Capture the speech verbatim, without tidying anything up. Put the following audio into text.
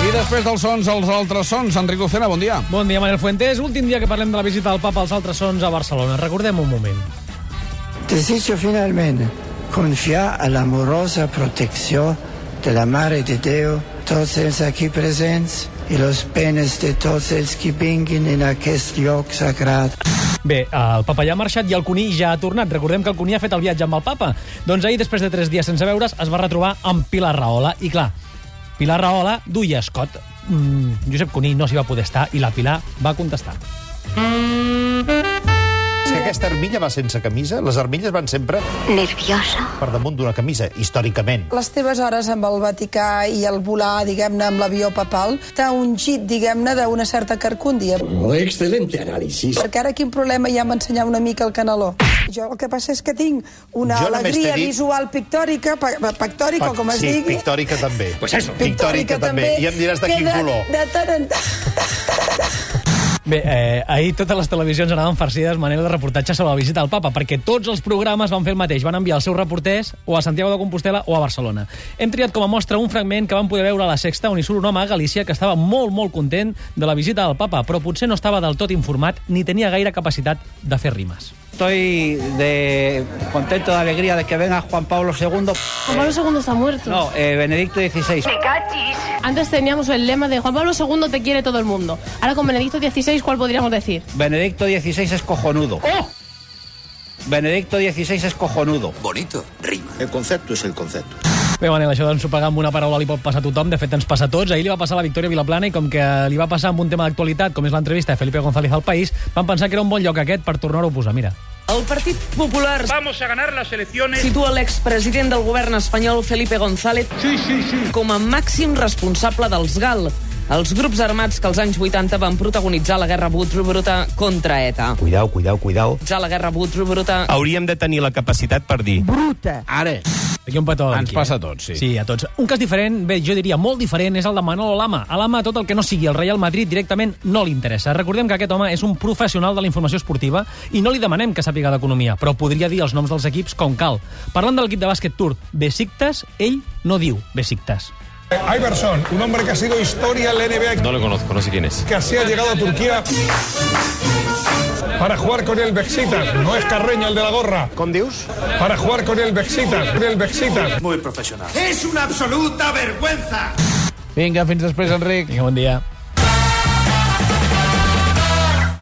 I després dels sons, els altres sons. Enric Lucena, bon dia. Bon dia, Manel Fuentes. Últim dia que parlem de la visita del papa als altres sons a Barcelona. Recordem un moment. Desitjo finalment confiar a l'amorosa protecció de la Mare de Déu, tots els aquí presents i les penes de tots els que vinguin en aquest lloc sagrat. Bé, el papa ja ha marxat i el Cuní ja ha tornat. Recordem que el Cuní ha fet el viatge amb el papa. Doncs ahir, després de tres dies sense veure's, es va retrobar amb Pilar Rahola. I clar, Pilar Rahola duia escot. Mm, Josep Cuní no s'hi va poder estar i la Pilar va contestar. És que aquesta armilla va sense camisa. Les armilles van sempre nerviosa per damunt d'una camisa, històricament. Les teves hores amb el Vaticà i el volar, diguem-ne, amb l'avió papal, t'ha ungit, diguem-ne, d'una certa carcúndia. Excelente análisis. Perquè ara quin problema hi ha amb ensenyar una mica el canaló? Jo el que passa és que tinc una Jo només alegria t'he dit- visual pictòrica, pa- pa- pictòrica, o com es sí, digui. pictòrica també. Pues eso. Pictòrica també. I em diràs de que quin color. De tant en tant. Bé, eh, ahir totes les televisions anaven farcides, Manel, de reportatge sobre la visita al papa, perquè tots els programes van fer el mateix. Van enviar els seus reporters o a Santiago de Compostela o a Barcelona. Hem triat com a mostra un fragment que van poder veure a La Sexta, on hi surt un home a Galícia que estava molt, molt content de la visita del papa, però potser no estava del tot informat ni tenia gaire capacitat de fer rimes. Estoy de contento, de alegría de que venga Juan Pablo segundo. Juan Pablo segundo está muerto. No, eh, Benedicto dieciséis. Antes teníamos el lema de Juan Pablo segundo te quiere todo el mundo. Ahora con Benedicto dieciséis, ¿cuál podríamos decir? Benedicto dieciséis es cojonudo. ¡Oh! Benedicto dieciséis es cojonudo. Bonito, rima. El concepto es el concepto. Bé, Manel, això d'ensopegar amb una paraula li pot passar a tothom, de fet ens passa a tots. Ahir li va passar a la Victòria Vilaplana i com que li va passar amb un tema d'actualitat, com és l'entrevista de Felipe González al País, van pensar que era un bon lloc aquest per tornar-ho a posar. Mira. El Partit Popular Vamos a ganar las elecciones. situa l'expresident del govern espanyol Felipe González Sí, sí, sí. com a màxim responsable dels GAL, els grups armats que als anys vuitanta van protagonitzar la guerra bruta contra ETA. Cuidao, cuidao, cuidao. Ja la guerra bruta... Hauríem de tenir la capacitat per dir... Bruta. Ara. Aquí un petó. Ens aquí, passa eh? a tots, sí. Sí, a tots. Un cas diferent, bé, jo diria molt diferent, és el de Manolo Lama. A Lama tot el que no sigui el Real Madrid directament no li interessa. Recordem que aquest home és un professional de la informació esportiva i no li demanem que sàpiga d'economia, però podria dir els noms dels equips com cal. Parlant de l'equip de bàsquet turc Besiktas, ell no diu Besiktas. Iverson, un hombre que ha sido historia en la N B A. No lo conozco, no sé quién es. Que así ha llegado a Turquía para jugar con el Besiktas. No es Carreño el de la gorra. Com dius? Para jugar con el Besiktas. Con el Besiktas. Muy profesional. Es una absoluta vergüenza. Vinga, fins després, Enric. Vinga, bon dia.